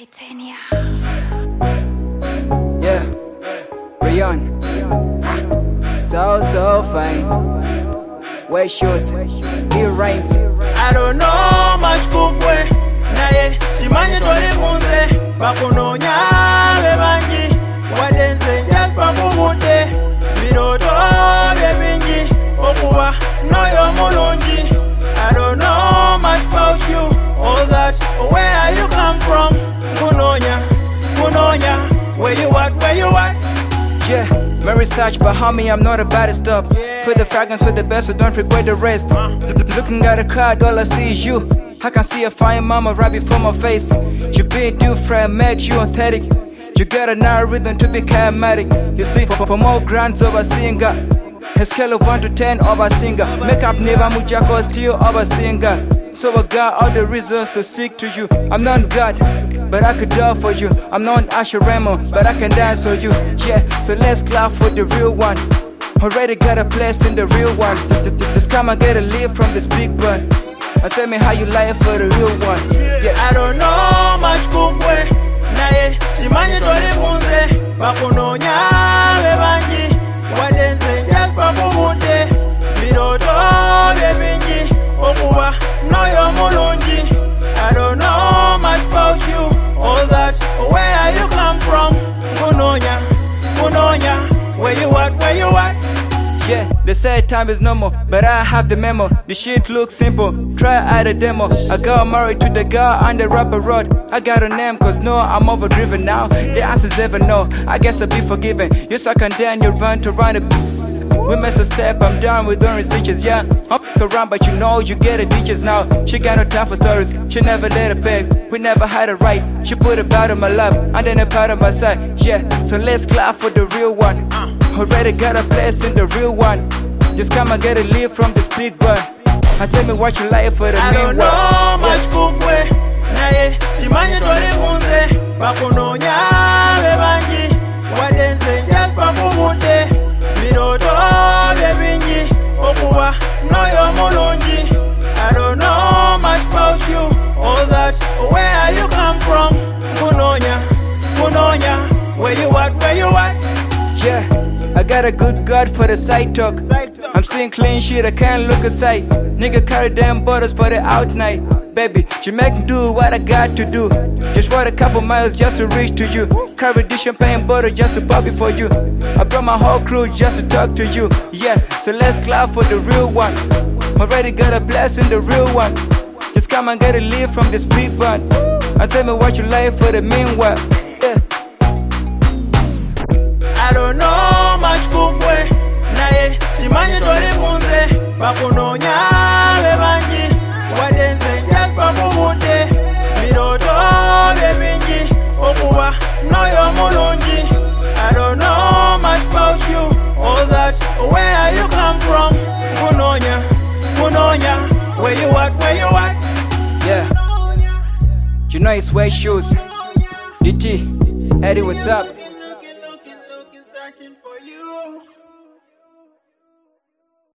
Titania. Yeah, Rayon. So fine. Wear shoes, ear rhymes. I don't know much kukwe naye chimanyi toli munze bakunonya bebangi wadenze jaspa kubude biroto bebingi okuba noyo mulungi. I don't know much about you, all that, where you come from. Kunonya, where you at, Yeah, my research, but homie, I'm not about to stop. Yeah. Put the fragrance with the best, so don't regret the rest. Looking at the crowd, all I see is you. I can see a fine mama right before my face. You being different, makes you authentic. You got a narrow rhythm to be charismatic. You see, for more grants of a singer. A scale of 1 to 10 of a singer. Makeup never mujako, still of a singer. So I got all the reasons to stick to you. I'm not God, but I could die for you. I'm not Asher Remo, but I can dance for you. Yeah, so let's clap for the real one. Already got a place in the real one. Just come and get a lift from this big bun. And tell me how you like for the real one. Yeah, I don't know much kukwe naye chimanyi toli munze bakunonya bebangi wadenze jaspa kubude biroto bebingi okuba noyo mulungi. I don't know much about you, all that, where you come from. Kunonya, where you at, Yeah, they say time is normal, but I have the memo. The shit looks simple, try out a demo. I got married to the girl on the rapper road. I got a name, cause no, I'm overdriven now. The answer's ever no, I guess I'll be forgiven. You suck and then you run to run it. We miss a step, I'm done with orange stitches, yeah. I'm around, but you know you get the ditches now. She got no time for stories, she never let her beg. We never had it right, she put a part of my love, and then a part of my side, yeah. So let's clap for the real one. Already got a place in the real one. Just come and get a lift from this big one. And tell me what you like for the I main one. don't know much kukwe naye chimanyi toli munze bakunonya bebangi wadenze jaspa kubude biroto bebingi okuba noyo mulungi. I don't know much about you, all that, where you come from. Kunonya, where you at, Yeah, I got a good God for the side talk. I'm seeing clean shit, I can't look aside. Nigga carry damn bottles for the out night. Baby, you make me do what I got to do. Just rode a couple miles just to reach to you. Carry this champagne bottle just to pop it for you. I brought my whole crew just to talk to you. Yeah, so let's clap for the real one. Already got a blessing, the real one. Just come and get a lift from this big bun. And tell me what you like for the meanwhile. Yeah. I don't know much kukwe naye chimanyi toli munze bakunonya bebangi wadenze jaspa kubude biroto bebingi okuba noyo mulungi. I don't know much about you, all that, where you come from. Kunonya, where you at, Yeah, you know it's wear shoes. DT, Eddie, what's up?